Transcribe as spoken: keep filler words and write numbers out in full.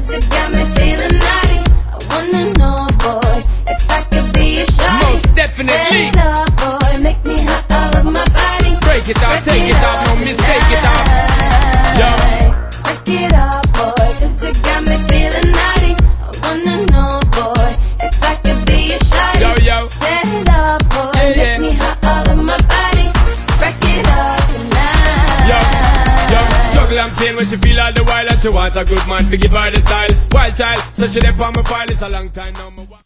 it got me feeling naughty. I wanna know, boy, if I could be a shawty. Most definitely. Set it up, boy, make me hot all over my body. Break it off, take it off, no mistake it off. Yo. Break it off, boy, cause it got me feeling naughty. I wanna know, boy, if I could be a shawty. Yo, yo. Set it up, boy, Yeah, yeah. make me hot all over my body. Break it off tonight. Yo, yo, juggle and pain when she feel all the while, and she want a good man to give her the style. Wild child, so she dey on my file, it's a long time now.